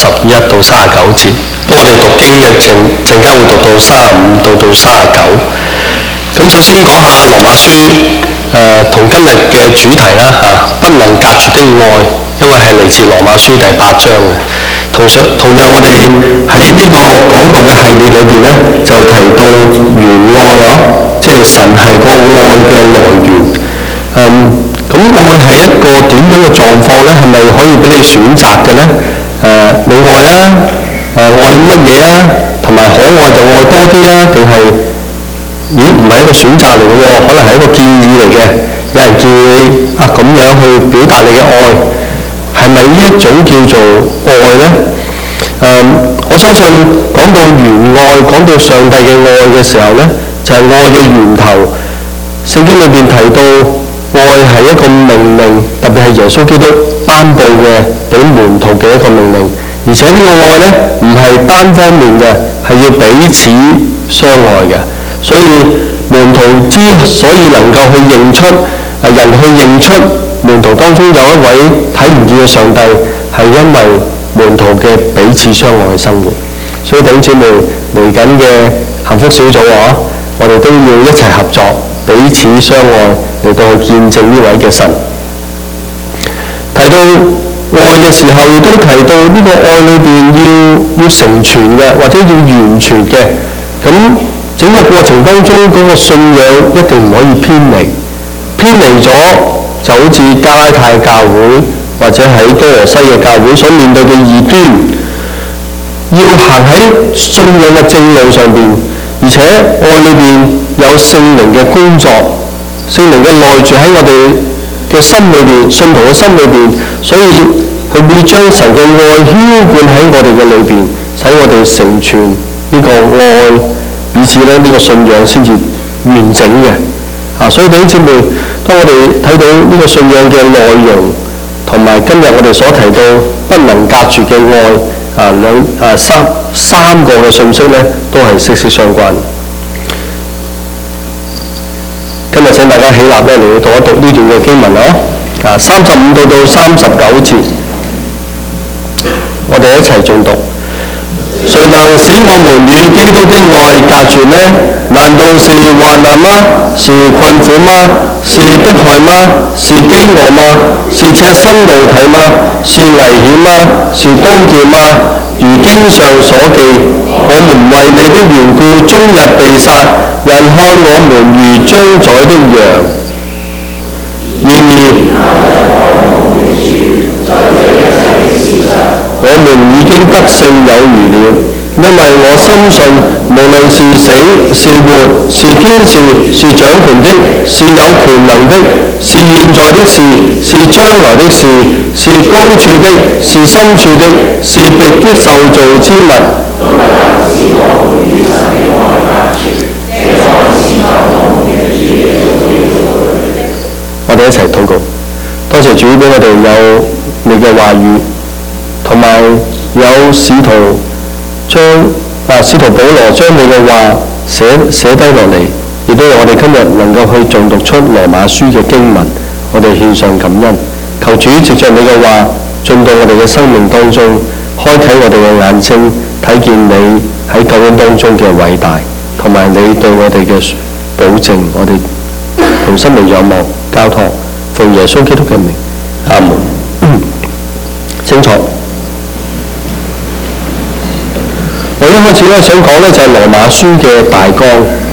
31到39節。當我哋讀經嘅陣間會讀到35到39。咁首先講下羅馬書同今日嘅主題啦不能隔絕的愛，因為係嚟自羅馬書第8章嘅。同樣我哋喺呢個講道嘅系列裏邊咧，就提到原愛即係神係個愛嘅來源。咁愛係一個點樣嘅狀況咧？係咪可以俾你選擇嘅咧？你愛啊？愛乜嘢啊？同埋可愛就愛多啲啊？定係唔係一個選擇嚟嘅喎？可能係一個建議嚟嘅。有人建議你咁樣去表達你嘅愛，係咪呢一種叫做愛咧？我相信講到原愛，講到上帝嘅愛嘅時候咧，就係愛嘅源頭。聖經裏邊提到愛係一個命令，特別係耶穌基督頒布嘅俾門徒嘅一個命令。而且呢個愛咧唔係單方面嘅，係要彼此相愛嘅。所以門徒之所以能夠去認出人去認出門徒當中有一位睇唔見嘅上帝，係因為門徒嘅彼此相愛嘅生活。所以弟兄姊妹嚟緊嘅幸福小組我哋都要一齊合作，彼此相愛嚟到去見證呢位嘅神。提到愛嘅時候，亦都提到呢個愛裏邊要成全嘅，或者要完全嘅。咁整個過程當中嗰個信仰一定唔可以偏離，偏離咗就好似加拉太教會或者喺多羅西嘅教會所面對嘅異端，要行喺信仰嘅正路上邊，而且愛裏邊有聖靈嘅工作，聖靈嘅內住喺我哋嘅心裏邊，信徒嘅心裏邊，所以佢會將神嘅愛澆灌喺我哋嘅裏邊，使我哋成全呢個愛，以至咧呢個信仰先至完整嘅。所以弟兄姊妹，當我哋睇到呢個信仰嘅內容，同埋今日我哋所提到不能隔絕嘅愛，三個嘅信息咧，都係息息相關。今日請大家起立咧嚟到讀一讀呢段嘅經文35到39節，我哋一齊誦讀。誰能使我們與基督的愛隔絕呢？難道是患難嗎？是困苦嗎？是迫害嗎？是飢餓嗎？是赤身露體嗎？是危險嗎？是刀劍嗎？如經上所記，我們為你的緣故終日被殺，人看我們如將宰的羊。然而我們已經得勝有餘了，因為我深信無論是死是活，是天使，是掌權的，是有權能的，是現在的事，是將來的事，是高處的，是深處的，是別的受造之物，我哋一齊禱告。多謝主俾我哋有你嘅話語，同埋有使徒保羅將你嘅話寫低落嚟，亦都有我哋今日能夠去誦讀出羅馬書嘅經文，我哋獻上感恩。求主藉着你嘅話進到我哋嘅生命當中，開啟我哋嘅眼睛，睇見你喺救恩當中嘅偉大，同埋你對我哋嘅保證，我哋同心靈仰望交託，奉耶穌基督嘅名，阿門。清楚。我一開始咧想講咧就係羅馬書嘅大綱，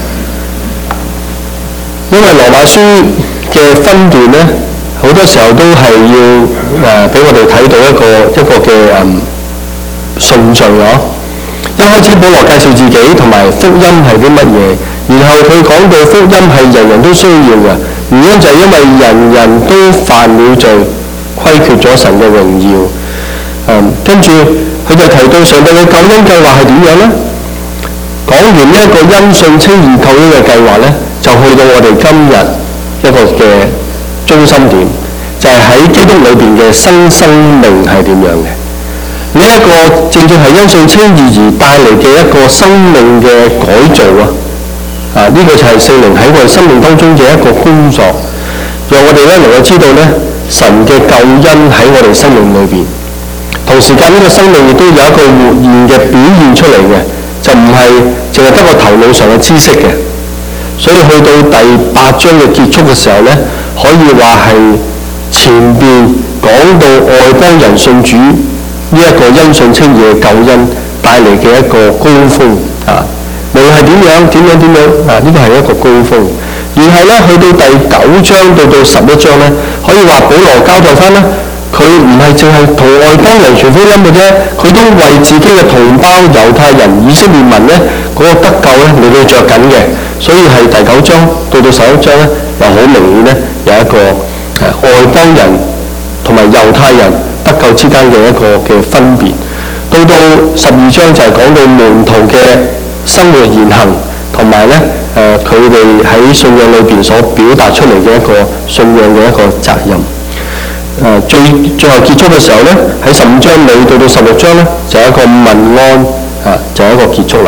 因為羅馬書嘅分段咧好多時候都係要俾我哋睇到一個嘅順序一開始保羅介紹自己同埋福音係啲乜嘢，然後佢講到福音係人人都需要嘅，原因就係因為人人都犯了罪，虧缺咗神嘅榮耀。跟住佢就提到上帝嘅救恩計劃係點樣呢？講完呢一個因信稱義救恩嘅計劃呢，就去到我哋今日一個嘅中心點，就係喺基督裏邊嘅新生命係點樣嘅。呢一個正正係因信稱義而帶嚟嘅一個生命嘅改造呢個就係聖靈喺我哋生命當中嘅一個工作，讓我哋咧能夠知道咧神嘅救恩喺我哋生命裏邊。 同時間呢個生命亦都有一個活現嘅表現出嚟嘅，就唔係淨係得個頭腦上嘅知識嘅。所以去到第8章嘅結束嘅時候呢，可以話係前邊講到外邦人信主呢一個因信稱義嘅救恩帶嚟嘅一個高峰啊！無論係點樣啊，呢個係一個高峰。然後呢，去到第9章到11章呢，可以話保羅交代翻啦，佢唔係淨係同外邦人傳福音嘅啫，佢都為自己嘅同胞猶太人、以色列民呢嗰個得救呢嚟到着緊嘅。所以係第9章到11章呢，又好明顯呢，有一個外邦人同埋猶太人得救之間嘅一個嘅分別。到12章就係講到門徒嘅生活言行，同埋呢佢哋喺信仰裏邊所表達出嚟嘅一個信仰嘅一個責任。最後結束嘅時候呢，喺15章尾到16章呢，就有一個問安就有一個結束啦。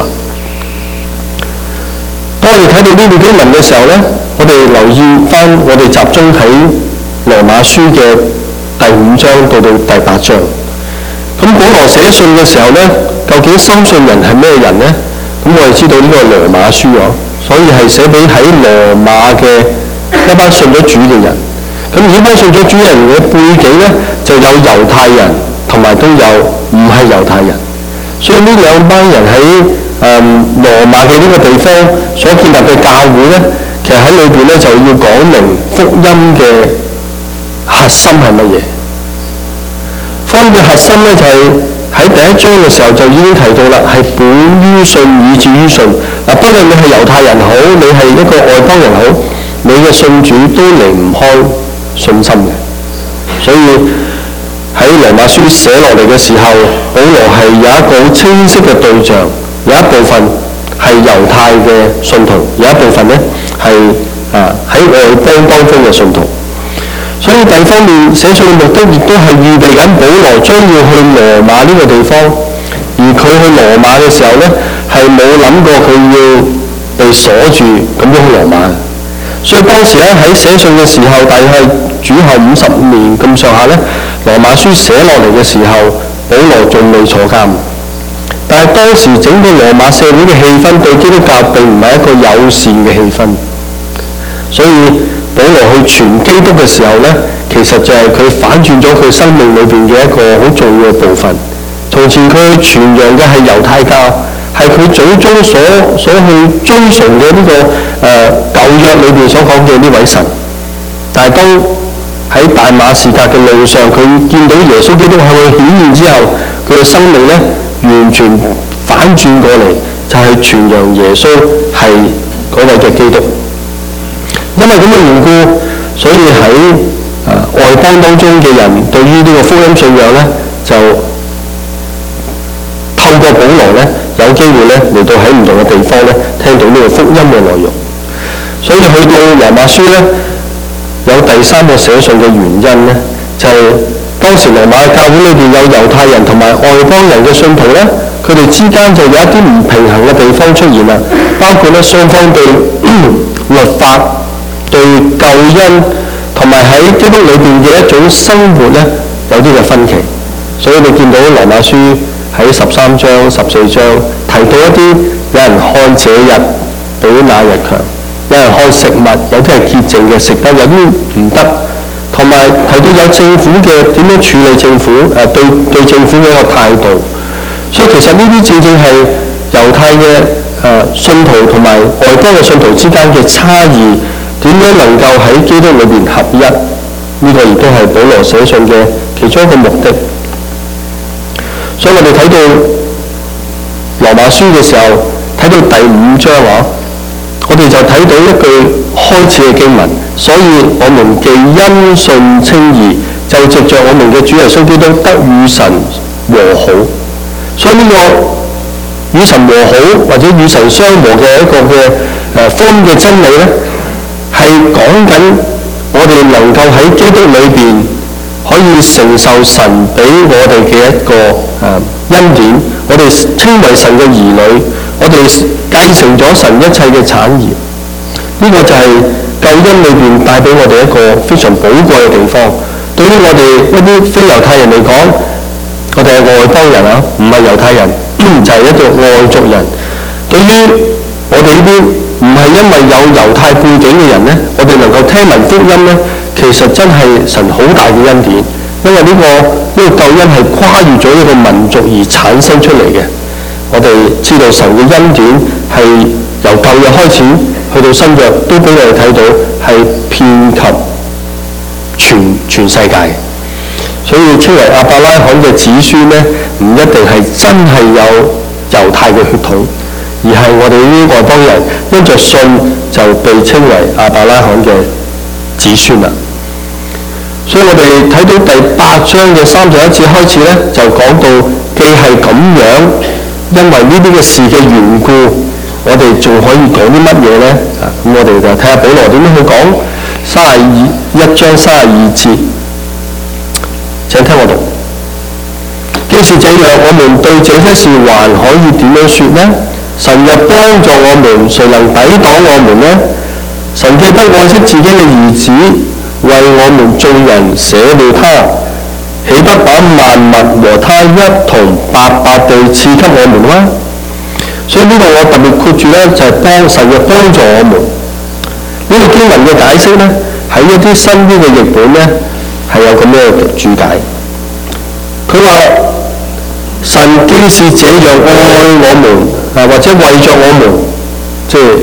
當我哋睇到呢段經文嘅時候呢，我哋留意翻，我哋集中喺羅馬書嘅第5章到第8章。咁保羅寫信嘅時候呢，究竟收信人係咩人呢？咁我哋知道呢個係羅馬書所以係寫俾喺羅馬嘅一班信咗主嘅人。咁而呢班信咗主人嘅背景呢，就有猶太人同埋都有唔係猶太人。所以呢兩班人喺羅馬嘅呢個地方所建立嘅教會呢，其實喺裏邊呢就要講明福音嘅核心係乜嘢。福音嘅核心呢，就係喺第1章嘅時候就已經提到啦，係本於信以至於信。不論你係猶太人好，你係一個外邦人好，你嘅信主都離唔開信心嘅。所以喺羅馬書寫落嚟嘅時候，保羅係有一個好清晰嘅對象，有一部分係猶太嘅信徒，有一部分呢係喺外邦當中嘅信徒。所以第二方面寫信嘅目的亦都係預備緊保羅將要去羅馬呢個地方，而佢去羅馬嘅時候呢，係冇諗過佢要被鎖住咁樣去羅馬。所以當時咧喺寫信嘅時候，大概係主後50年咁上下呢，羅馬書寫落嚟嘅時候，保羅仲未坐監。但係當時整個羅馬社會嘅氣氛對基督教並唔係一個友善嘅氣氛，所以保羅去傳基督嘅時候呢，其實就係佢反轉咗佢生命裏邊嘅一個好重要嘅部分。從前佢傳揚嘅係猶太教，係佢祖宗所去追崇嘅呢個舊約裏邊所講嘅呢位神。但係當喺大馬士革嘅路上，佢見到耶穌基督向佢顯現之後，佢嘅生命呢完全反轉過嚟，就係傳揚耶穌係嗰位嘅基督。因為咁嘅緣故，所以喺外邦當中嘅人對於呢個福音信仰呢，就透過保羅呢，有機會呢嚟到喺唔同嘅地方呢聽到呢個福音嘅內容。所以去到羅馬書呢，有第3個寫信嘅原因呢，就係當時羅馬教會裏邊有猶太人同埋外邦人嘅信徒呢，佢哋之間就有一啲唔平衡嘅地方出現啦，包括呢雙方對律法、對救恩同埋喺基督裏邊嘅一種生活呢，有啲嘅分歧。所以你見到羅馬書喺13章、14章提到一啲有人看這日比那日強，有人看食物，有啲係潔淨嘅食得，有啲唔得，同埋提到有政府嘅點樣處理政府對政府嘅一個態度。所以其實呢啲正正係猶太嘅信徒同埋外邦嘅信徒之間嘅差異，點樣能夠喺基督裏邊合一？呢個亦都係保羅寫信嘅其中一個目的。所以我哋睇到羅馬書嘅時候，睇到第5章我哋就睇到一句開始嘅經文，所以我們既因信稱義，就藉着我們嘅主耶穌基督得與神和好。所以呢個與神和好或者與神相和嘅一個嘅福音嘅真理呢，係講緊我哋能夠喺基督裏邊可以承受神俾我哋嘅一個恩典，我哋稱為神嘅兒女，我哋繼承咗神一切嘅產業。呢個就係救恩裏邊帶俾我哋一個非常寶貴嘅地方。對於我哋一啲非猶太人嚟講， 我哋係外邦人啊，唔係猶太人，就係一個外族人。對於我哋呢啲唔係因為有猶太背景嘅人呢，我哋能夠聽聞福音呢，其實真係神好大嘅恩典，因為呢個救恩係跨越咗一個民族而產生出嚟嘅。我哋知道神嘅恩典係由舊約開始去到新約，都俾我哋睇到係遍及全世界。所以稱為亞伯拉罕嘅子孫呢，唔一定係真係有猶太嘅血統，而係我哋呢啲外邦人因着信就被稱為亞伯拉罕嘅子孫啦。所以我哋睇到第8章嘅31節開始呢，就講到既係咁樣，因為呢啲嘅事嘅緣故，我哋仲可以講啲乜嘢呢？咁我哋就睇下保羅點樣去講1章32節。請聽我讀。既是這樣，我們對這些事還可以點樣說呢？神若幫助我們，誰能抵擋我們呢？神既不愛惜自己嘅兒子，為我們眾人捨了他，豈不把萬物和他一同白白地賜給我們嗎？所以呢度我特別括住呢，就係神若幫助我們。呢個經文嘅解釋呢，喺一啲新啲嘅譯本呢，係有咁樣嘅注解。佢話神既是這樣愛我們或者為着我們，即係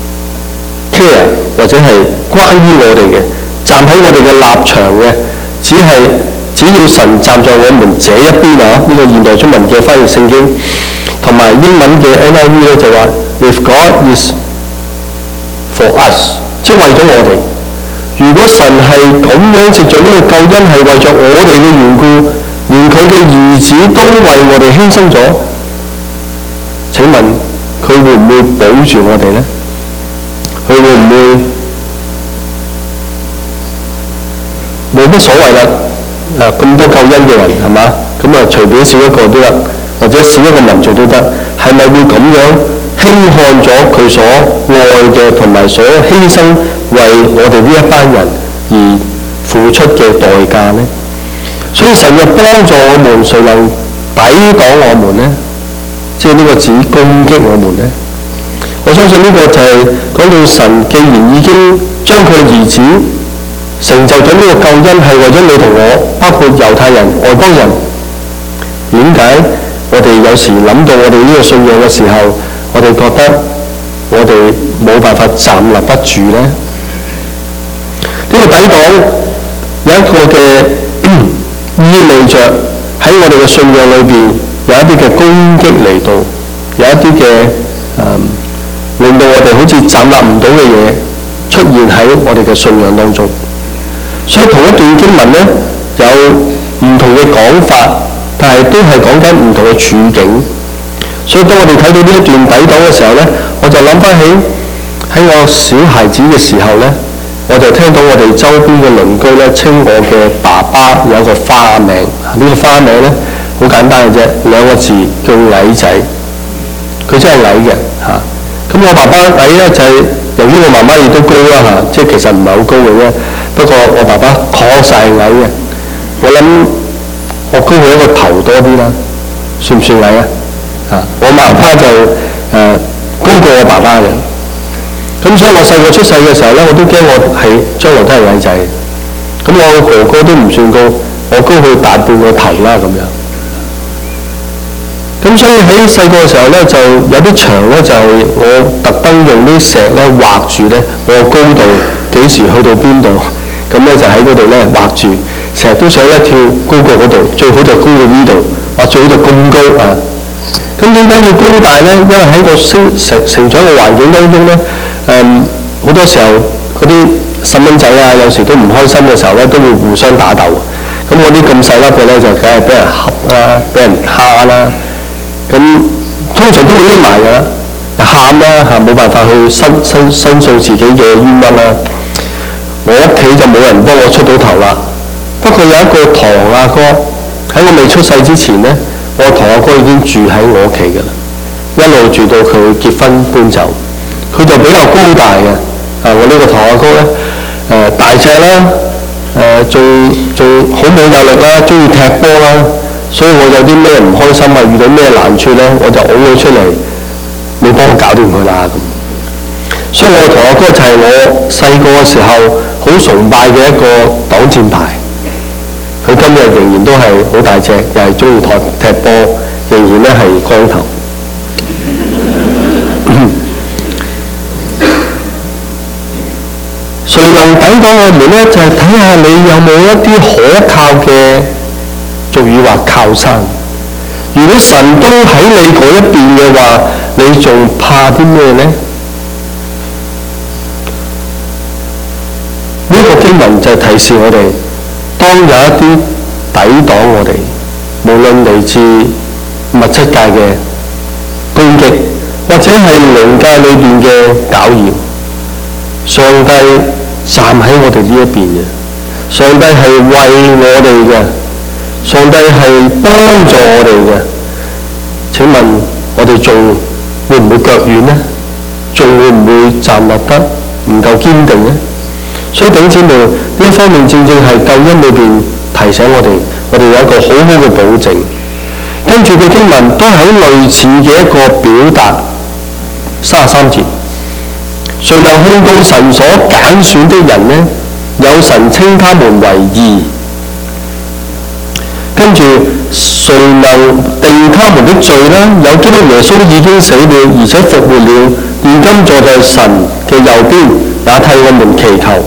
care 或者係關於我哋嘅，站喺我哋嘅立場嘅，只要神站在我們這一邊啊！呢個現代中文嘅翻譯聖經同埋英文嘅 NIV 咧就話 ，If God is for us， 即係為咗我哋。如果神係咁樣藉著呢個救恩係為咗我哋嘅緣故，連佢嘅兒子都為我哋犧牲咗，請問佢會唔會保住我哋呢？佢會唔會冇乜所謂啦？咁多救恩嘅人係嘛？咁隨便少一個都得，或者少一個民族都得，係咪會咁樣輕看咗佢所愛嘅同埋所犧牲為我哋呢一班人而付出嘅代價呢？所以神若幫助我們，誰能抵擋我們呢？即係呢個指攻擊我們呢？我相信呢個就係講到神既然已經將佢嘅兒子成就咗呢個救恩，係為咗你同我，包括猶太人、外邦人。點解我哋有時諗到我哋呢個信仰嘅時候，我哋覺得我哋冇辦法站立不住呢？呢個抵擋有一個嘅意味着喺我哋嘅信仰裏邊有一啲嘅攻擊嚟到，有一啲嘅令到我哋好似站立唔到嘅嘢出現喺我哋嘅信仰當中。所以同一段經文呢，有唔同嘅講法，但係都係講緊唔同嘅處境。所以當我哋睇到呢一段抵擋嘅時候呢，我就諗翻起喺我小孩子嘅時候呢，我就聽到我哋周邊嘅鄰居呢稱我嘅爸爸有一個花名，呢個花名呢，好簡單嘅啫，2個字叫矮仔。佢真係矮嘅嚇。咁我爸爸矮呢，就係由於我媽媽亦都高啦嚇，即係其實唔係好高嘅啫。不過我爸爸確實係矮嘅，我諗我高佢一個頭多啲啦，算唔算矮啊？我媽媽就高過我爸爸嘅。咁所以我細個出世嘅時候咧，我都驚我係將來都係矮仔。咁我哥哥都唔算高，我高佢大半個頭啦咁樣。咁所以喺細個嘅時候咧，就有啲牆咧，就係我特登用啲石咧畫住咧，我個高度幾時去到邊度，咁咧就喺嗰度咧畫住，成日都想咧跳高過嗰度，最好就高到呢度，或最好就咁高啊！咁點解要高大咧？因為喺個成長嘅環境當中咧，好多時候嗰啲細蚊仔啊，有時都唔開心嘅時候咧，都會互相打鬥。咁我啲咁細粒嘅咧，就梗係俾人恰啦，俾人蝦啦。咁通常都會匿埋㗎啦，喊啦嚇，冇辦法去申訴自己嘅冤屈啦。我屋企就冇人幫我出到頭啦。不過有一個堂阿哥喺我未出世之前咧，我堂阿哥已經住喺我屋企㗎啦，一路住到佢結婚搬走。佢就比較高大嘅，我呢個堂阿哥咧，大隻啦，仲好冇有力啦，中意踢波啦。 所以我有啲咩唔開心啊，遇到咩難處咧，我就拱佢出嚟，你幫我搞掂佢啦咁。所以我同阿哥就係我細個嘅時候好崇拜嘅一個擋箭牌。佢今日仍然都係好大隻，又係中意踢波，仍然咧係光頭。誰能抵擋我們咧？就係睇下你有冇一啲可靠嘅，俗語話靠山。如果神都喺你嗰一邊嘅話，你仲怕啲咩咧？呢個經文就提示我哋，當有一啲抵擋我哋，無論嚟自物質界嘅攻擊，或者係靈界裏邊嘅攪擾，上帝站喺我哋呢一邊嘅，上帝係為我哋嘅，上帝係幫助我哋嘅。請問我哋仲會唔會腳軟呢？仲會唔會站立得唔夠堅定呢？所以弟兄姊妹，呢一方面正正係救恩裏邊提醒我哋有一個好好嘅保證。跟住嘅經文都係類似嘅一個表達，33節。誰能控告神所揀選的人呢？有神稱他們為義。跟住誰能定他們的罪呢？有基督耶穌已經死了，而且復活了，現今坐在神嘅右邊，也替我們祈求。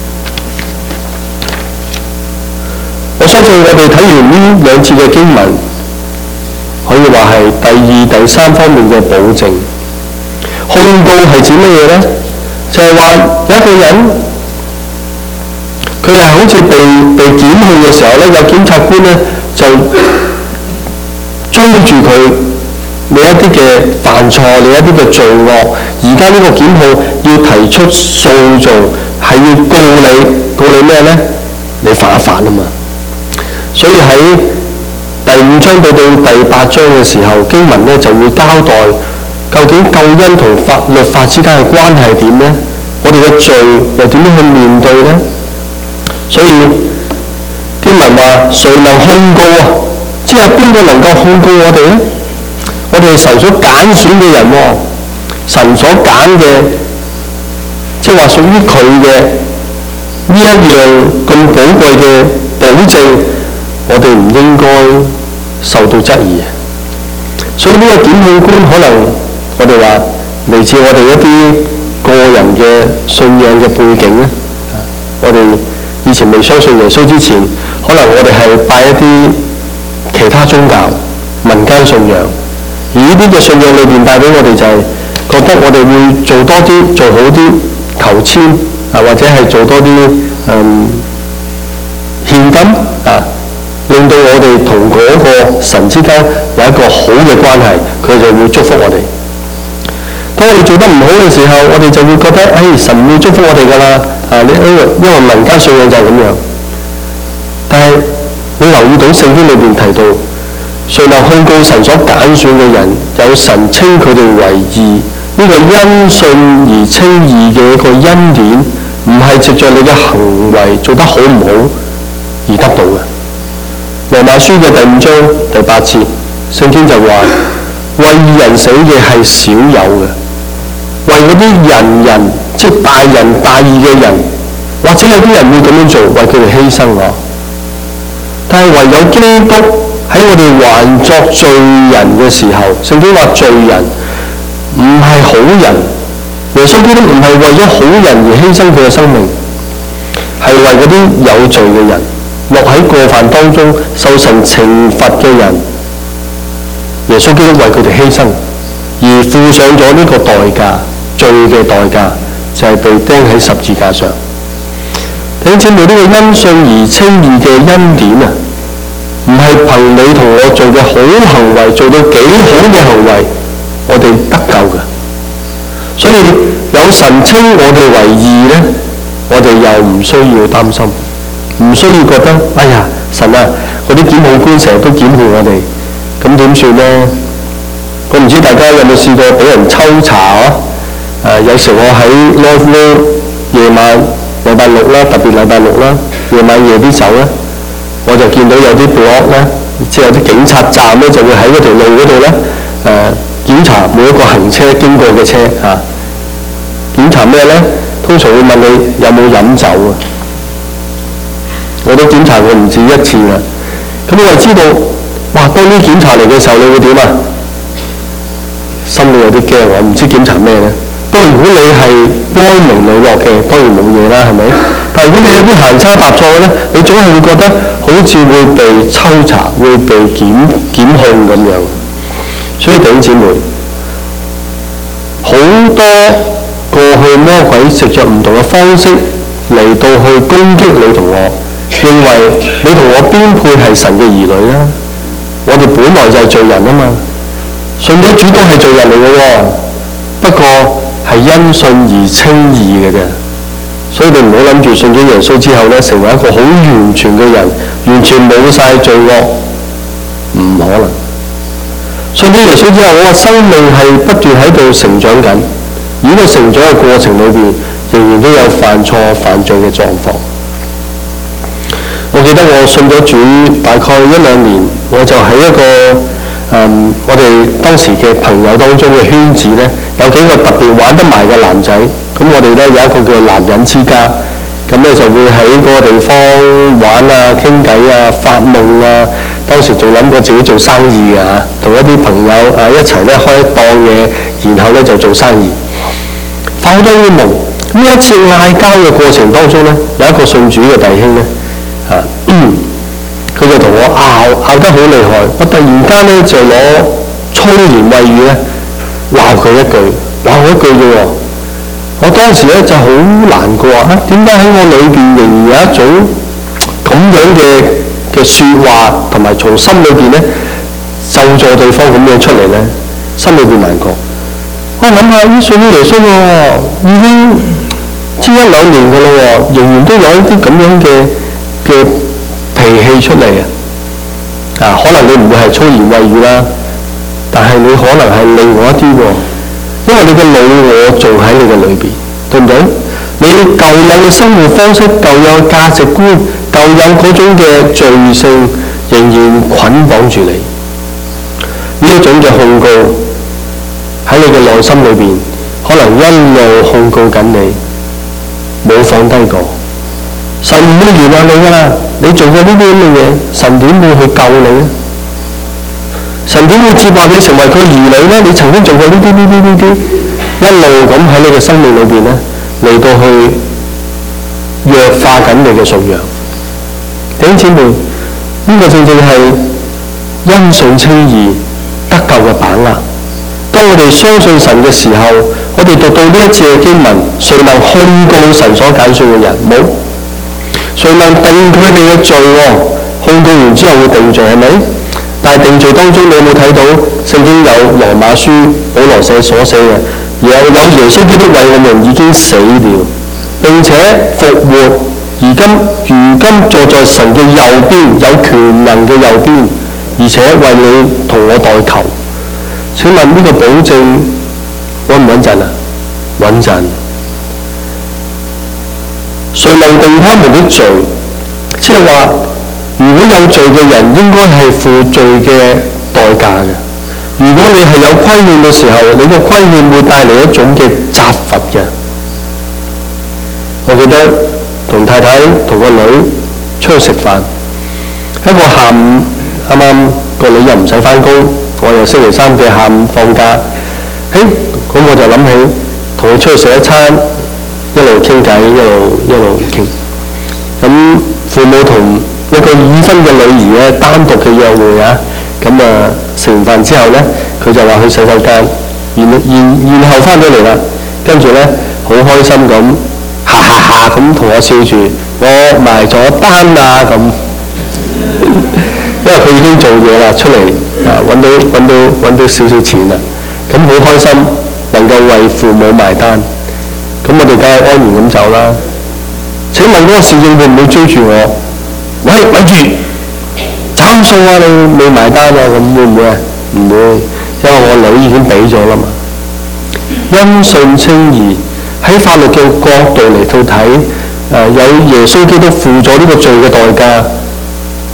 我相信我哋睇完呢兩節嘅經文，可以話係第二、第三方面嘅保證。控告係指乜嘢呢？就係話有一個人，佢係好似被檢控嘅時候咧，有檢察官咧就追住佢你一啲嘅犯錯，你一啲嘅罪惡。而家呢個檢控要提出訴訟，係要告你咩咧？你犯一法啊嘛。所以喺第5章到第8章嘅時候，經文咧就會交代究竟救恩同律法之間嘅關係點呢？我哋嘅罪又點樣去面對呢？所以經文話誰能控告啊？即係邊個能夠控告我哋呢？我哋係神所揀選嘅人喎，神所揀嘅，即係話屬於佢嘅呢一樣咁寶貴嘅保證，我哋唔應該受到質疑。所以呢個檢控官可能我哋話嚟自我哋一啲個人嘅信仰嘅背景咧。我哋以前未相信耶穌之前，可能我哋係拜一啲其他宗教、民間信仰，而呢啲嘅信仰裏邊帶俾我哋就係覺得我哋會做多啲、做好啲、求籤啊，或者係做多啲獻金啊，令到我哋同嗰個神之間有一個好嘅關係，佢就會祝福我哋。當我哋做得唔好嘅時候，我哋就會覺得，神會祝福我哋㗎啦。因為民間信仰就係咁樣。但係你留意到聖經裏邊提到，誰能控告神所揀選嘅人？有神稱佢哋為義。呢個因信而稱義嘅一個恩典，唔係藉著你嘅行為做得好唔好而得到嘅。羅馬書嘅第5章第8節，聖經就話：為義人死嘅係少有嘅，為嗰啲人即係大仁大義嘅人，或者有啲人會咁樣做，為佢哋犧牲我。但係唯有基督喺我哋還作罪人嘅時候，聖經話罪人唔係好人，耶穌基督唔係為咗好人而犧牲佢嘅生命，係為嗰啲有罪嘅人，落喺過犯當中受神懲罰嘅人，耶穌基督為佢哋犧牲，而付上咗呢個代價，罪嘅代價就係被釘喺十字架上。弟兄姊妹，呢個因信而稱義嘅恩典啊，唔係憑你同我做嘅好行為，做到幾好嘅行為，我哋得救嘅。所以有神稱我哋為義呢，我哋又唔需要擔心，唔需要覺得神啊，嗰啲檢控官成日都檢控我哋，咁點算呢？我唔知大家有冇試過俾人抽查啊？有時我喺 North Road 夜晚禮拜六啦，特別禮拜六啦，夜晚夜啲走咧，我就見到有啲 block 咧， 之後啲警察站咧就會喺嗰條路嗰度咧檢查每一個行車經過嘅車嚇。檢查咩咧？通常會問你有冇飲酒啊？我都檢查過唔止一次啦。咁我就知道，哇！當呢檢查嚟嘅時候，你會點啊？心裏有啲驚，我唔知檢查咩咧。不過如果你係光明磊落嘅，當然冇嘢啦，係咪？但係如果你有啲行差踏錯嘅咧，你總係會覺得好似會被抽查、會被檢控咁樣。所以弟兄姊妹，好多過去魔鬼藉着唔同嘅方式嚟到去攻擊你同我，認為你同我邊配係神嘅兒女啦？我哋本來就係罪人啊嘛，信咗主都係罪人嚟嘅喎，不過係因信而稱義嘅啫。所以你唔好諗住信咗耶穌之後咧，成為一個好完全嘅人，完全冇晒罪惡，唔可能。信咗耶穌之後，我嘅生命係不斷喺度成長緊，而呢個成長嘅過程裏邊，仍然都有犯錯犯罪嘅狀況。我記得我信咗主大概1-2年，我就喺一個我哋當時嘅朋友當中嘅圈子咧，有幾個特別玩得埋嘅男仔。咁我哋咧有一個叫男人之家，咁咧就會喺嗰個地方玩啊、傾偈啊、發夢啊。當時仲諗過自己做生意嘅嚇，同一啲朋友一齊咧開一檔嘢，然後咧就做生意，發好多啲夢。呢一次嗌交嘅過程當中咧，有一個信主嘅弟兄咧佢就同我拗得好厲害。我突然間咧就攞粗言穢語咧鬧佢一句啫喎。我當時咧就好難過啊！點解喺我裏邊仍然有一種咁樣嘅説話，同埋從心裏邊咧咒詛對方咁樣出嚟咧，心裏邊難過。我諗下呢信耶穌喎，已經知1-2年嘅啦喎，仍然都有一啲咁樣嘅脾氣出嚟啊！可能你唔會係粗言穢語啦，但係你可能係另外一啲喎。因為你嘅老我仲喺你嘅裏邊，對唔對？你舊有嘅生活方式、舊有嘅價值觀、舊有嗰種嘅罪性，仍然捆綁住你。呢一種嘅控告喺你嘅內心裏邊，可能一路控告緊你，冇放低過。神唔會原諒你㗎啦，你做過呢啲咁嘅嘢，神點會去救你咧？神點會接納你成為佢兒女咧？你曾經做過呢啲，一路咁喺你嘅生命裏邊咧，嚟到去弱化緊你嘅信仰。弟兄姊妹，呢個正正係因信稱義得救嘅把握。當我哋相信神嘅時候，我哋讀到呢一次嘅經文，誰能控告神所揀選嘅人？冇。誰能定佢哋嘅罪？控告完之後會定罪係咪？但係定罪當中，你有冇睇到聖經有羅馬書保羅所寫嘅，有耶穌基督為我們已經死了，並且復活，如今坐在神嘅右邊，有權能嘅右邊，而且為你同我代求。請問呢個保證穩唔穩陣啊？穩陣。誰能定他們的罪？即係話，如果有罪嘅人應該係付罪嘅代價嘅。如果你係有虧欠嘅時候，你個虧欠會帶嚟一種嘅責罰嘅。我記得同太太同個女出去食飯，一個下午啱啱個女又唔使返工，我又星期三嘅下午放假，咁我就諗起同佢出去食一餐，一路傾偈一路傾。咁父母同一個已婚嘅女兒咧單獨嘅約會啊，咁食完飯之後咧，佢就話去洗手間，然後翻咗嚟啦，跟住咧好開心咁哈哈哈咁同我笑住，我埋咗單啦咁，因為佢已經做嘢啦，出嚟揾到少少錢啦，咁好開心能夠為父母埋單，咁我哋梗係安然咁走啦。請問嗰個侍應會唔會追住我？喂，咪住，找數啊！你未埋單啊？咁會唔會啊？唔會，因為我女已經俾咗啦嘛。因信稱義，喺法律嘅角度嚟到睇，有耶穌基督付咗呢個罪嘅代價，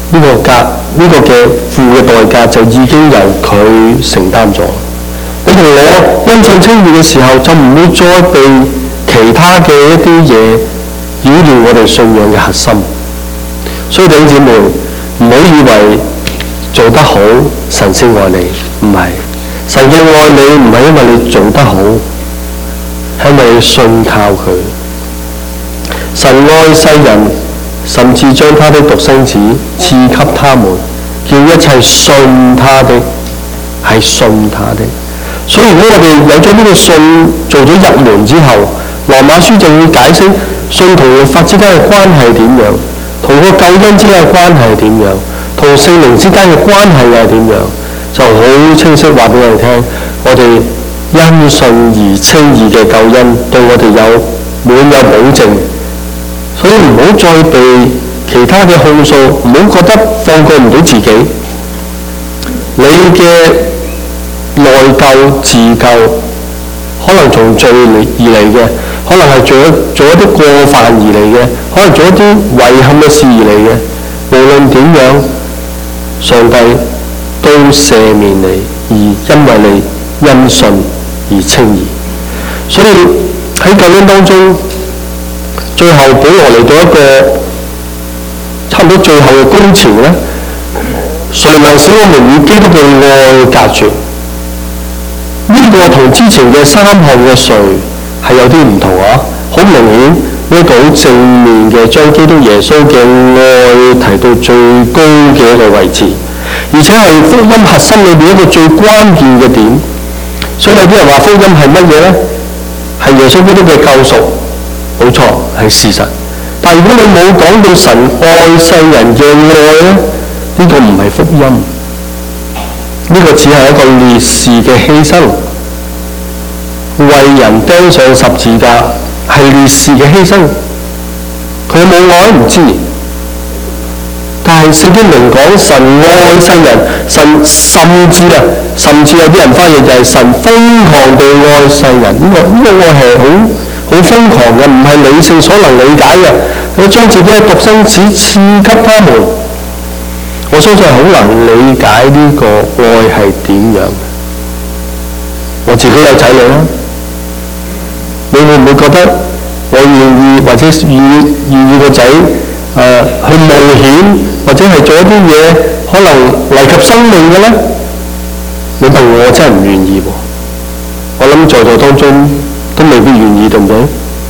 呢個嘅付嘅代價就已經由佢承擔咗。你同我因信稱義嘅時候，就唔會再被其他嘅一啲嘢擾亂我哋信仰嘅核心。所以弟兄姊妹，唔好以為做得好神先愛你，唔係。神嘅愛你唔係因為你做得好，係因為你信靠佢。神愛世人，甚至將他的獨生子賜給他們，叫一切信他的，係信他的。所以如果我哋有咗呢個信做咗入門之後，羅馬書就會解釋信同律法之間嘅關係點樣，同個救恩之間嘅關係點樣，同聖靈之間嘅關係又係點樣，就好清晰話俾我哋聽。我哋因信而稱義嘅救恩對我哋滿有保證，所以唔好再被其他嘅控訴，唔好覺得放過唔到自己。你嘅內疚自救可能從罪而嚟嘅，可能係做一啲過犯而嚟嘅，可能做一啲遺憾嘅事而嚟嘅。無論點樣，上帝都赦免你，而因為你因信而稱義。所以喺救恩當中，最後保羅嚟到一個差唔多最後嘅工程咧，誰能使我們與基督嘅愛隔絕？呢個同之前嘅三項嘅誰係有啲唔同啊！好明顯呢個好正面嘅將基督耶穌嘅愛提到最高嘅一個位置，而且係福音核心裏邊一個最關鍵嘅點。所以有啲人話福音係乜嘢呢？係耶穌基督嘅救贖，冇錯係事實。但如果你冇講到神愛世人嘅愛呢，呢個唔係福音。呢個只係一個烈士嘅犧牲，為人釘上十字架係烈士嘅犧牲。佢有冇愛唔知，但係聖經明講神愛世人，甚至有啲人翻譯就係神瘋狂地愛世人。呢個愛係好瘋狂嘅，唔係理性所能理解嘅。佢將自己嘅獨生子賜給他們。我相信好難理解呢個愛係點樣。我自己有仔女啦，你會唔會覺得我願意或者願意個仔去冒險，或者係做一啲嘢可能危及生命嘅咧？你問我真係唔願意喎。我諗在座當中都未必願意，對唔對？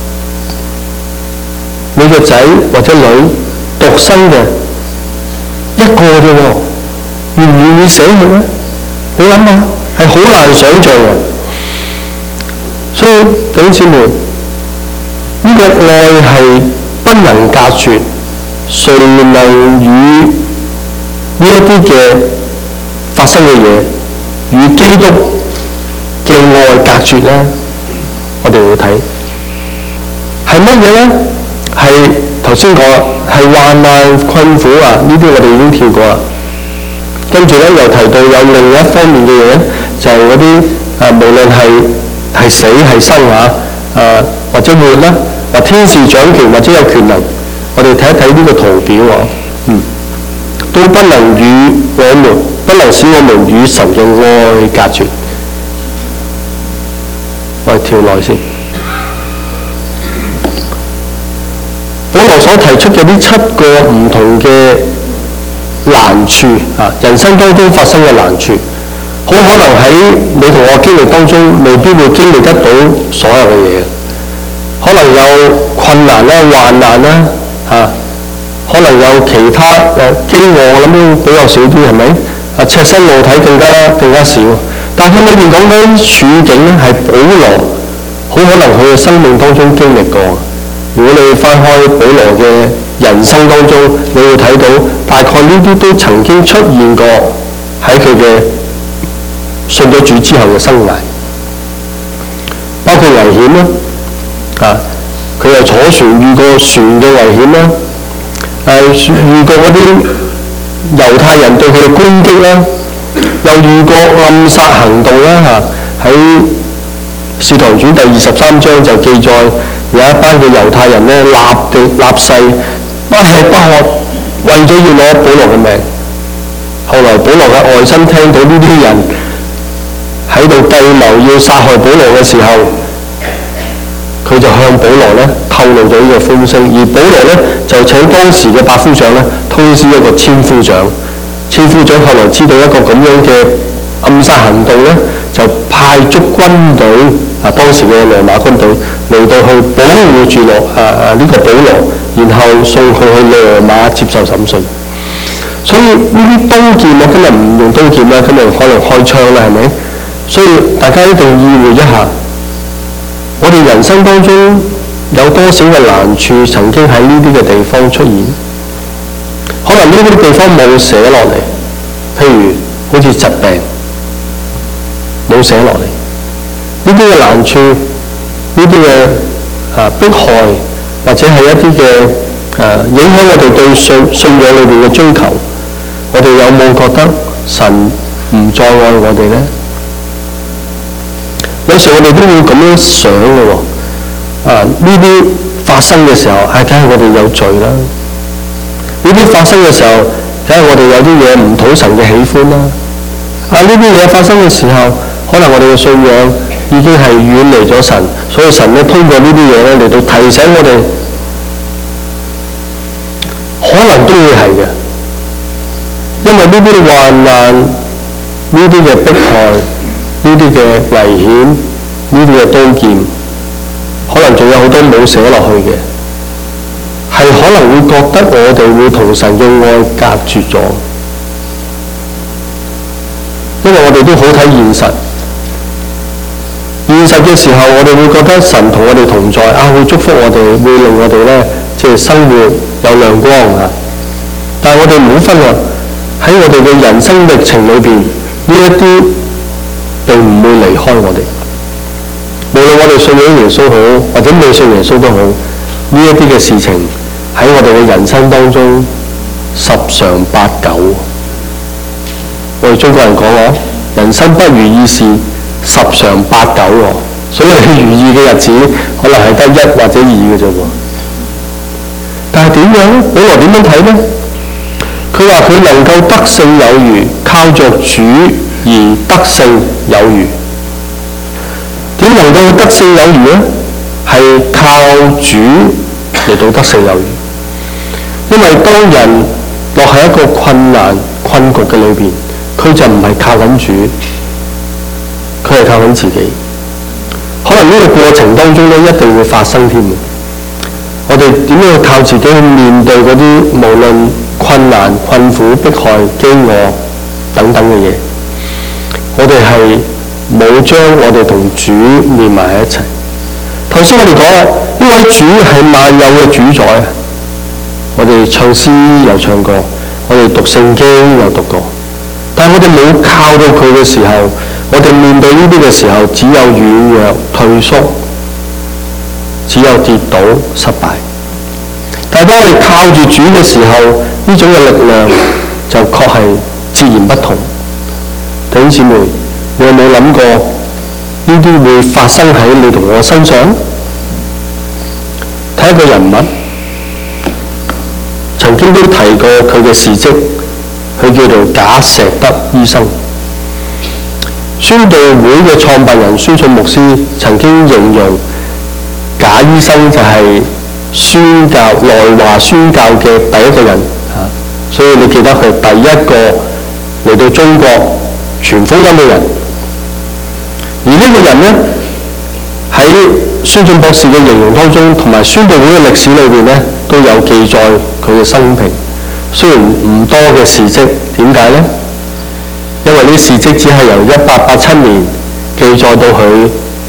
你個仔或者女獨生嘅一個啫喎，願唔願意捨佢咧？你諗下，係好難想像嘅。所以弟兄姊妹，呢個愛係不能隔絕。誰能與呢一啲嘅發生嘅嘢與基督嘅愛隔絕咧？我哋會睇係乜嘢咧？係頭先講啦，係患難困苦啊！呢啲我哋已經跳過啦。跟住咧又提到有另一方面嘅嘢，就係嗰啲無論係死係生或者活啦，或天使掌權或者有權能，我哋睇一睇呢個圖表都不能使我們與神嘅愛隔絕。我哋跳落先。保羅所提出嘅呢7個唔同嘅難處人生當中發生嘅難處，好可能喺你同我經歷當中未必會經歷得到所有嘅嘢，可能有困難啦、患難啦可能有其他經過，我諗都比較少啲，係咪？赤身露體更加少。但係裏面講緊處境咧，係保羅好可能佢嘅生命當中經歷過。如果你翻開保羅嘅人生當中，你會睇到大概呢啲都曾經出現過喺佢嘅信咗主之後嘅生涯，包括危險啦，佢又坐船遇過船嘅危險啦，遇過嗰啲猶太人對佢嘅攻擊啦，又遇過暗殺行動啦喺《使徒行傳》第23章就記載有一班嘅猶太人咧立誓不吃不喝為咗要攞保羅嘅命。後來保羅嘅外甥聽到呢啲人喺度計謀要殺害保羅嘅時候，佢就向保羅咧透露咗呢個風聲，而保羅咧就請當時嘅百夫長咧通知一個千夫長。千夫長後來知道一個咁樣嘅暗殺行動咧，就派足軍隊當時嘅羅馬軍隊嚟到去保護住呢個保羅，然後送佢去羅馬接受審訊。所以呢啲刀劍我今日唔用刀劍啦，今日可能開槍啦，係咪？所以大家一定要意會一下，我哋人生當中有多少嘅難處曾經喺呢啲嘅地方出現？可能呢啲地方冇寫落嚟，譬如好似疾病冇寫落嚟，呢啲嘅難處，呢啲嘅迫害，或者係一啲嘅影響我哋對信仰裏邊嘅追求，我哋有冇覺得神唔再愛我哋呢？有時我哋都會咁樣想嘅喎，呢啲發生嘅時候，梗係我哋有罪啦。呢啲發生嘅時候，梗係我哋有啲嘢唔討神嘅喜歡啦。呢啲嘢發生嘅時候，可能我哋嘅信仰已經係遠離咗神，所以神咧通過呢啲嘢咧嚟到提醒我哋，可能都會係嘅。因為呢啲患難、呢啲嘅迫害、呢啲嘅危險、呢啲嘅刀劍，可能仲有好多冇寫落去嘅，係可能會覺得我哋會同神嘅愛隔絕咗，因為我哋都好睇現實。現實嘅時候，我哋會覺得神同我哋同在，會祝福我哋，會令我哋咧即係生活有亮光啊！但係我哋唔好忽略喺我哋嘅人生歷程裏邊，呢一啲並唔會離開我哋。無論我哋信咗耶穌好，或者未信耶穌都好，呢一啲嘅事情喺我哋嘅人生當中十常八九。我哋中國人講人生不如意事十常八九喎，所以如意嘅日子可能係得一或者二嘅啫喎。但係點樣咧？保羅點樣睇呢？佢話佢能夠得勝有餘，靠着主而得勝有餘。點能夠得勝有餘呢？係靠主嚟到得勝有餘。因為當人落喺一個困難困局嘅裏邊，佢就唔係靠緊主，佢係靠緊自己。可能呢個過程當中咧，一定會發生添。我哋點樣去靠自己去面對嗰啲無論困難、困苦、迫害、飢餓等等嘅嘢？我哋係冇將我哋同主連埋喺一齊。頭先我哋講啦，呢位主係萬有嘅主宰。我哋唱詩又唱過，我哋讀聖經又讀過，但係我哋冇靠到佢嘅時候，我哋面對呢啲嘅時候，只有軟弱、退縮，只有跌倒、失敗。但係當我哋靠住主嘅時候，呢種嘅力量就確係截然不同。弟兄姊妹，你有冇諗過呢啲會發生喺你同我身上？睇一個人物，曾經都提過佢嘅事蹟，佢叫做賈石德醫生。宣道會嘅創辦人孫信牧師曾經形容賈醫生就係宣教來華宣教嘅第一個人，所以你記得佢第一個嚟到中國傳福音嘅人。而呢個人呢，喺孫信博士嘅形容當中，同埋宣道會嘅歷史裏邊呢，都有記載佢嘅生平。雖然唔多嘅事蹟，點解呢？因為呢事蹟只係由1887年記載到佢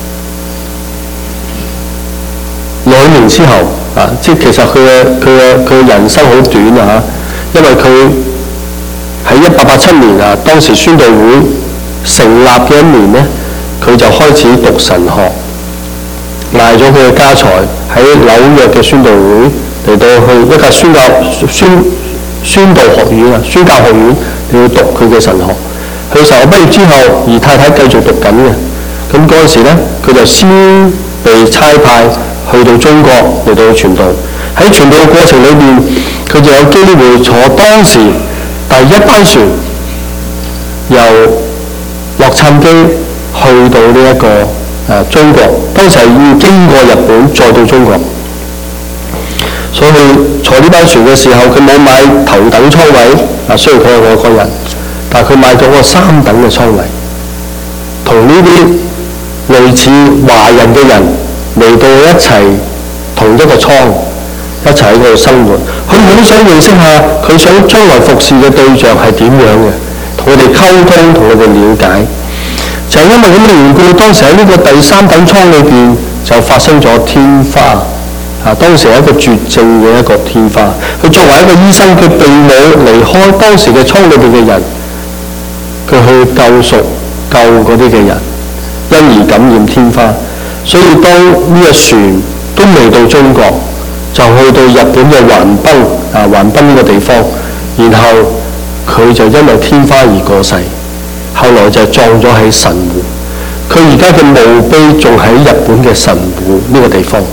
2年之後即係其實佢嘅人生好短因為佢喺1887年當時宣道會成立嘅一年呢，佢就開始讀神學，賣咗佢嘅家財喺紐約嘅宣道會嚟到去一間宣教學院宣教學院嚟到讀佢嘅神學。佢神學畢業之後，而太太繼續讀緊嘅。咁嗰陣時咧，佢就先被差派去到中國嚟到傳道。喺傳道嘅過程裏邊， 佢就有機會坐當時第一班船由洛杉磯去到呢一個中國，當時係要經過日本再到中國。所以佢坐呢班船嘅時候，佢冇買頭等艙位，雖然佢係外國人，但係佢買咗個3等嘅艙位，同呢啲類似華人嘅人嚟到一齊同一個艙，一齊喺度生活。佢好想認識下佢想將來服侍嘅對象係點樣嘅，同佢哋溝通，同佢哋了解。就係因為咁嘅緣故，當時喺呢個第3等艙裏邊就發生咗天花。當時係一個絕症嘅一個天花。佢作為一個醫生，佢並冇離開當時嘅艙裏邊嘅人，佢去救贖救嗰啲嘅人，因而感染天花。所以當呢個船都未到中國，就去到日本嘅橫濱呢個地方，然後佢就因為天花而過世，後來就葬咗喺神戶。佢而家嘅墓碑仲喺日本嘅神戶呢個地方。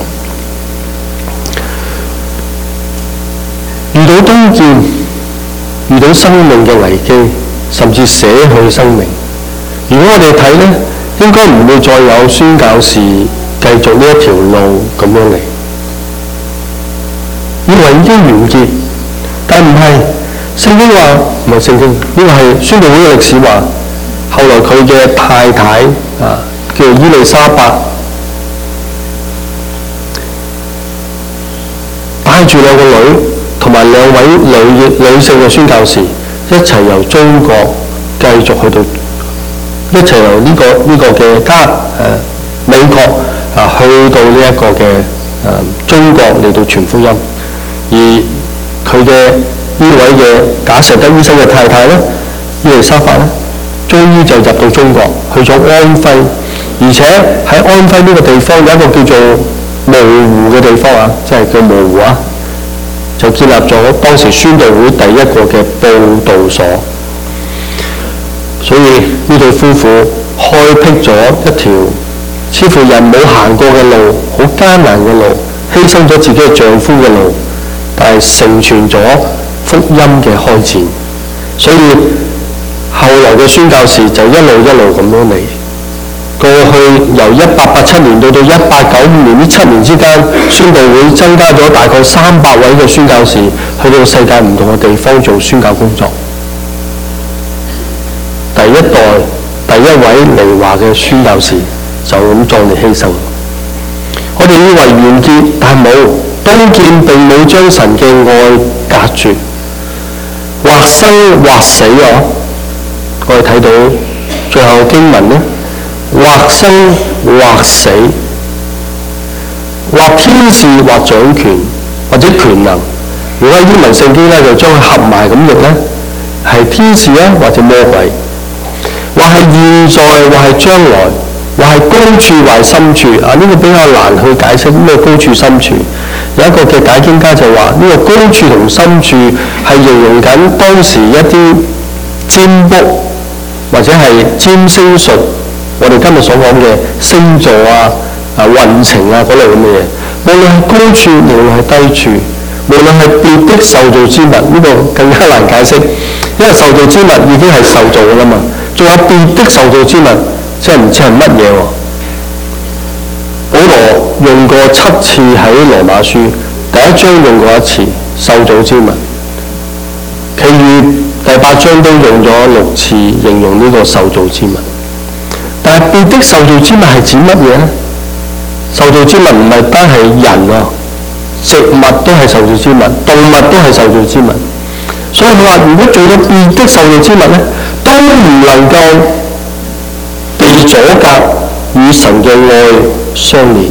遇到刀劍，遇到生命嘅危機，甚至捨去生命。如果我哋睇呢，應該唔會再有宣教士繼續呢一條路咁樣嚟，以為已經完結，但唔係。聖經話唔係聖經，呢個係宣道會嘅歷史話，後來佢嘅太太叫伊麗莎白，帶住2個女同埋2位女性嘅宣教士一齊由中國繼續去到，一齊由呢個嘅美國去到呢一個嘅中國嚟到傳福音。而佢嘅呢位嘅賈石德醫生嘅太太咧，伊麗莎白咧，終於就入到中國，去咗安徽，而且喺安徽呢個地方有一個叫做蕪湖嘅地方即係叫蕪湖就建立咗當時宣道會第一個嘅佈道所。所以呢對夫婦開闢咗一條似乎人冇行過嘅路，好艱難嘅路，犧牲咗自己嘅丈夫嘅路，但係成全咗福音嘅開展。所以後來嘅宣教士就一路咁樣嚟。過去由1887年到1895年呢7年之間，宣道會增加咗大概300位嘅宣教士去到世界唔同嘅地方做宣教工作。第一位嚟華嘅宣教士就咁壯烈犧牲。我哋以為完結，但係冇，刀劍並冇將神嘅愛隔絕，或生或死我哋睇到最後經文呢，或生或死，或天使或掌權或者權能。如果英文聖經就將佢合埋咁譯呢，係天使或者魔鬼，或係現在或係將來，或係高處或係深處。呢個比較難去解釋咩高處深處。有一個嘅解經家就話呢個高處同深處係形容緊當時一啲占卜或者係占星術，我哋今日所講嘅星座運程嗰類咁嘅嘢。無論係高處，無論係低處，無論係別的受造之物，呢個更加難解釋，因為受造之物已經係受造㗎啦嘛，仲有別的受造之物，即係唔知係乜嘢喎。保羅用過7次喺羅馬書，第1章用過1次受造之物，其餘第8章都用咗6次形容呢個受造之物。但係別的受造之物係指乜嘢呢？受造之物唔係單係人植物都係受造之物，動物都係受造之物。所以佢話如果做咗別的受造之物呢，都唔能夠被阻隔與神嘅愛相連。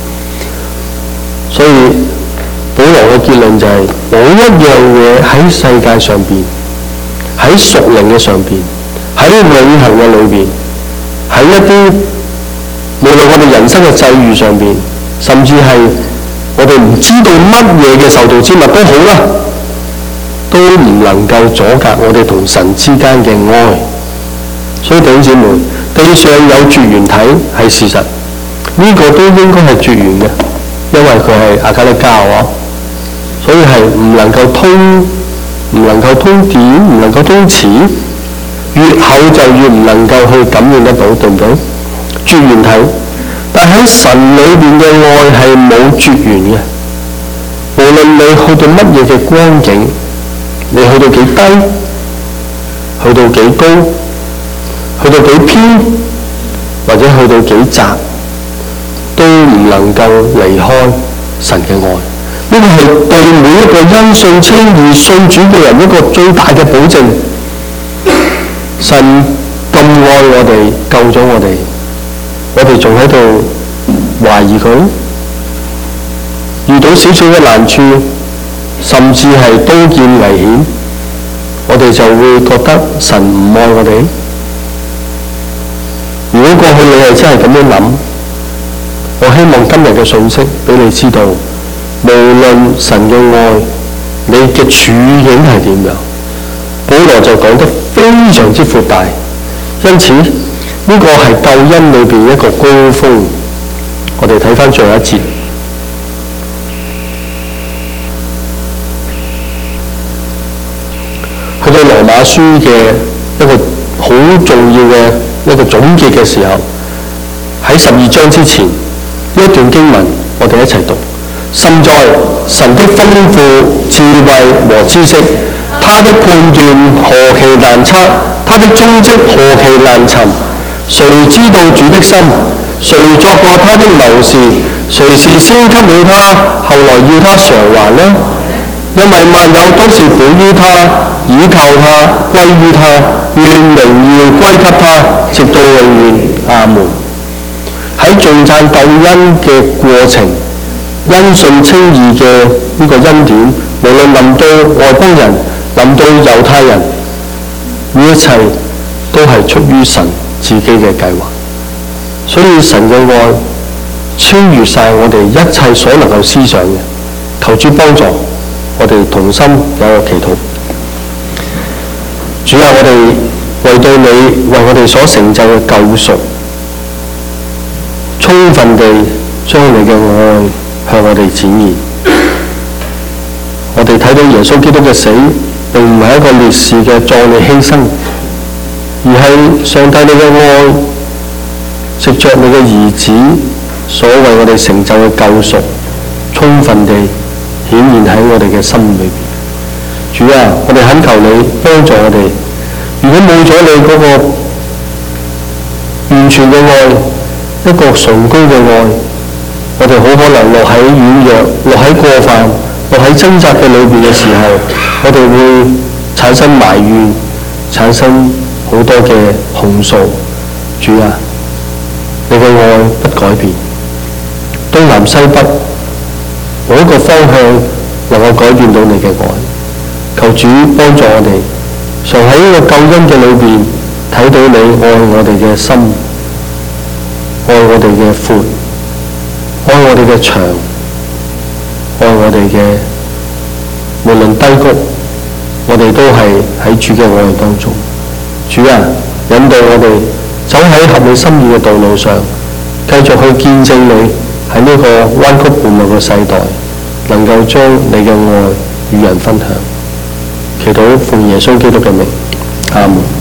所以保羅嘅結論就係冇一樣嘢喺世界上邊，喺屬靈嘅上邊，喺永恆嘅裏邊，喺一啲無論我哋人生嘅際遇上邊，甚至係我哋唔知道乜嘢嘅受造之物都好啦，都唔能夠阻隔我哋同神之間嘅愛。所以弟兄姊妹，地上有絕緣體係事實，呢個都應該係絕緣嘅，因為佢係阿卡力膠。所所以係唔能夠通點，唔能夠通詞，越厚就越唔能夠去感應得到，對唔對？絕緣體，但喺神裏邊嘅愛係冇絕緣嘅。無論你去到乜嘢嘅光景，你去到幾低，去到幾高，去到幾偏，或者去到幾窄，都唔能夠離開神嘅愛。呢個係對每一個因信稱義信主嘅人一個最大嘅保證。神咁愛我哋，救咗我哋仲喺度懷疑佢，遇到少少嘅難處，甚至係刀劍危險，我哋就會覺得神唔愛我哋。如果過去你係真係咁樣諗，我希望今日嘅信息俾你知道，無論神嘅愛，你嘅處境係點樣，保羅就講得非常之闊大。因此呢個係救恩裏邊一個高峰。我哋睇翻最後一節，去到羅馬書嘅一個好重要嘅一個總結嘅時候，喺12章之前呢一段經文，我哋一齊讀。甚在神的豐富智慧和知識，他的判斷何其難測，他的蹤跡何其難尋。誰知道主的心？誰作過他的謀士？誰是先給了他，後來要他償還呢？因為萬有都是本於他，倚靠他，歸於他，願榮耀歸給他，直到永遠。阿門。喺頌讚救恩嘅過程，因信稱義嘅呢個恩典，無論臨到外邦人，臨到猶太人，呢一切都係出於神自己嘅計劃。所以神嘅愛超越晒我哋一切所能夠思想嘅。求主幫助我哋同心有個祈禱。主啊，我哋為到你為我哋所成就嘅救贖，充分地將你嘅愛向我哋展現。我哋睇到耶穌基督嘅死並唔係一個烈士嘅壯烈犧牲，而係上帝你嘅愛藉着你嘅兒子所為我哋成就嘅救贖，充分地顯現喺我哋嘅心裏邊。主啊，我哋懇求你幫助我哋。如果冇咗你嗰個完全嘅愛，一個崇高嘅愛，我哋好可能落喺軟弱、落喺過犯、落喺掙扎嘅裏邊嘅時候，我哋會產生埋怨，產生好多嘅控訴。主啊，你嘅愛不改變，東南西北冇一個方向能夠改變到你嘅愛。求主幫助我哋，常喺呢個救恩嘅裏邊睇到你愛我哋嘅心，愛我哋嘅闊，愛我哋嘅長，愛我哋嘅無論低谷，我哋都係喺主嘅愛當中。主啊，引導我哋走喺合你心意嘅道路上，繼續去見證你喺呢個彎曲悖謬嘅世代，能夠將你嘅愛與人分享。祈禱奉耶穌基督嘅名，阿門。